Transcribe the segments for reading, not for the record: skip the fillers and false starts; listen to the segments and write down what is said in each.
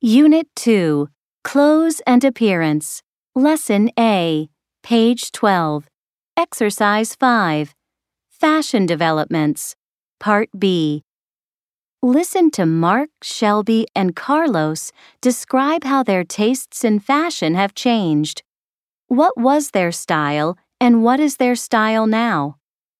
Unit 2, Clothes and Appearance, Lesson A, page 12, Exercise 5, Fashion Developments, Part B. Listen to Mark, Shelby, and Carlos describe how their tastes in fashion have changed. What was their style and what is their style now?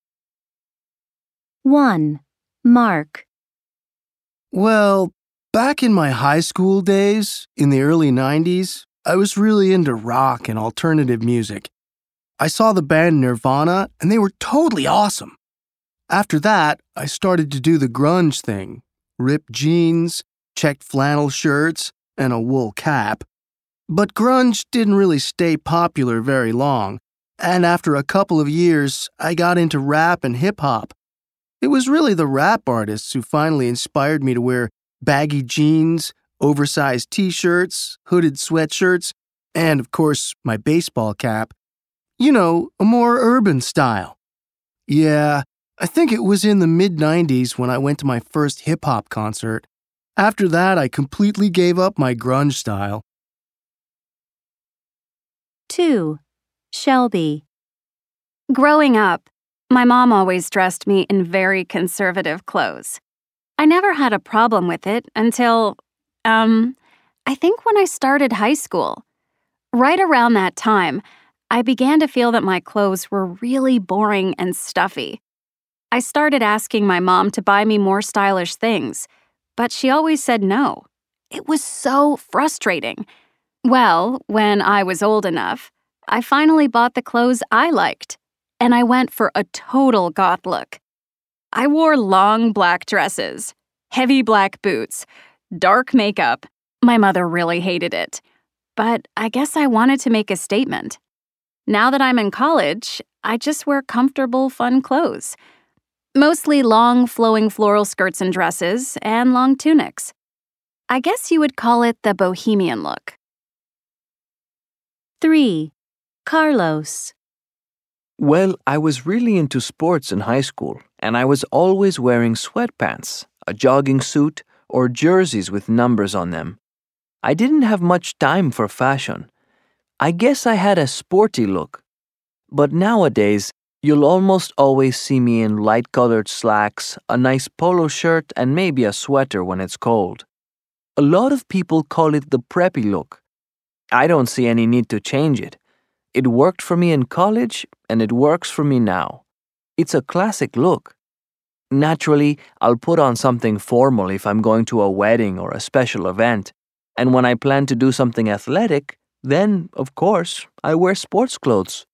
1. Mark. Well, back in my high school days, in the early 90s, I was really into rock and alternative music. I saw the band Nirvana, and they were totally awesome. After that, I started to do the grunge thing. Ripped jeans, checked flannel shirts, and a wool cap. But grunge didn't really stay popular very long, and after a couple of years, I got into rap and hip-hop. It was really the rap artists who finally inspired me to wear baggy jeans, oversized t-shirts, hooded sweatshirts, and, of course, my baseball cap. You know, a more urban style. Yeah, I think it was in the mid-90s when I went to my first hip-hop concert. After that, I completely gave up my grunge style. 2. Shelby. Growing up, my mom always dressed me in very conservative clothes. I never had a problem with it until, I think when I started high school. Right around that time, I began to feel that my clothes were really boring and stuffy. I started asking my mom to buy me more stylish things, but she always said no. It was so frustrating. Well, when I was old enough, I finally bought the clothes I liked, and I went for a total goth look. I wore long black dresses, heavy black boots, dark makeup. My mother really hated it, but I guess I wanted to make a statement. Now that I'm in college, I just wear comfortable, fun clothes. Mostly long, flowing floral skirts and dresses, and long tunics. I guess you would call it the bohemian look. 3. Carlos. Well, I was really into sports in high school, and I was always wearing sweatpants, a jogging suit, or jerseys with numbers on them. I didn't have much time for fashion. I guess I had a sporty look. But nowadays, you'll almost always see me in light-colored slacks, a nice polo shirt, and maybe a sweater when it's cold. A lot of people call it the preppy look. I don't see any need to change it. It worked for me in college, and it works for me now. It's a classic look. Naturally, I'll put on something formal if I'm going to a wedding or a special event, and when I plan to do something athletic, then, of course, I wear sports clothes.